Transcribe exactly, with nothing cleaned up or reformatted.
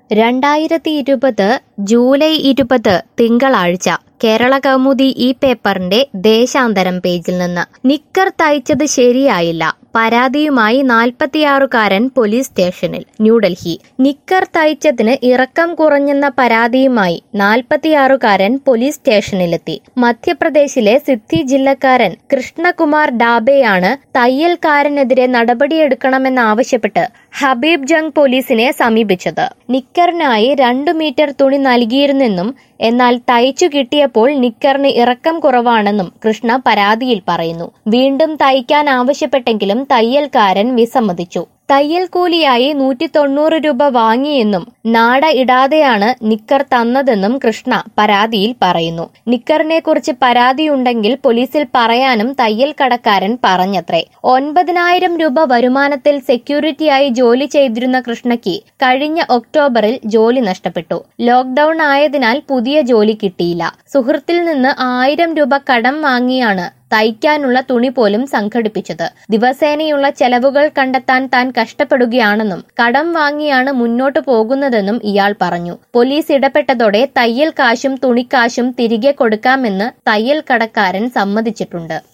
രണ്ടായിരത്തി ഇരുപത് ജൂലൈ ഇരുപത് തിങ്കളാഴ്ച കേരള കൗമുദി ഈ പേപ്പറിന്റെ ദേശാന്തരം പേജിൽ നിന്ന് നിക്കർ തയ്ച്ചത് ശരിയായില്ല, പരാതിയുമായി നാൽപ്പത്തിയാറുകാരൻ പോലീസ് സ്റ്റേഷനിൽ. ന്യൂഡൽഹി. നിക്കർ തയ്ച്ചതിന് ഇറക്കം കുറഞ്ഞെന്ന പരാതിയുമായി നാൽപ്പത്തിയാറുകാരൻ പോലീസ് സ്റ്റേഷനിലെത്തി. മധ്യപ്രദേശിലെ സിദ്ധി ജില്ലക്കാരൻ കൃഷ്ണകുമാർ ഡാബെയാണ് തയ്യൽക്കാരനെതിരെ നടപടിയെടുക്കണമെന്നാവശ്യപ്പെട്ട് ഹബീബ് ജംഗ് പോലീസിനെ സമീപിച്ചത്. നിക്കറിനായി രണ്ടു മീറ്റർ തുണി നൽകിയിരുന്നെന്നും എന്നാൽ തയ്ച്ചു കിട്ടിയപ്പോൾ നിക്കറിന് ഇറക്കം കുറവാണെന്നും കൃഷ്ണ പരാതിയിൽ പറയുന്നു. വീണ്ടും തയ്ക്കാൻ ആവശ്യപ്പെട്ടെങ്കിലും തയ്യൽക്കാരൻ വിസമ്മതിച്ചു. തയ്യൽ കൂലിയായി നൂറ്റി തൊണ്ണൂറ് രൂപ വാങ്ങിയെന്നും നാട ഇടാതെയാണ് നിക്കർ തന്നതെന്നും കൃഷ്ണ പരാതിയിൽ പറയുന്നു. നിക്കറിനെ കുറിച്ച് പരാതിയുണ്ടെങ്കിൽ പോലീസിൽ പറയാനും തയ്യൽ കടക്കാരൻ പറഞ്ഞത്രേ. ഒൻപതിനായിരം രൂപ വരുമാനത്തിൽ സെക്യൂരിറ്റിയായി ജോലി ചെയ്തിരുന്ന കൃഷ്ണയ്ക്ക് കഴിഞ്ഞ ഒക്ടോബറിൽ ജോലി നഷ്ടപ്പെട്ടു. ലോക്ക്ഡൌൺ ആയതിനാൽ പുതിയ ജോലി കിട്ടിയില്ല. സുഹൃത്തിൽ നിന്ന് ആയിരം രൂപ കടം വാങ്ങിയാണ് തയ്ക്കാനുള്ള തുണി പോലും സംഘടിപ്പിച്ചത്. ദിവസേനയുള്ള ചെലവുകൾ കണ്ടെത്താൻ താൻ കഷ്ടപ്പെടുകയാണെന്നും കടം വാങ്ങിയാണ് മുന്നോട്ടു പോകുന്നതെന്നും ഇയാൾ പറഞ്ഞു. പോലീസ് ഇടപെട്ടതോടെ തയ്യൽ കാശും തുണിക്കാശും തിരികെ കൊടുക്കാമെന്ന് തയ്യൽ കടക്കാരൻ സമ്മതിച്ചിട്ടുണ്ട്.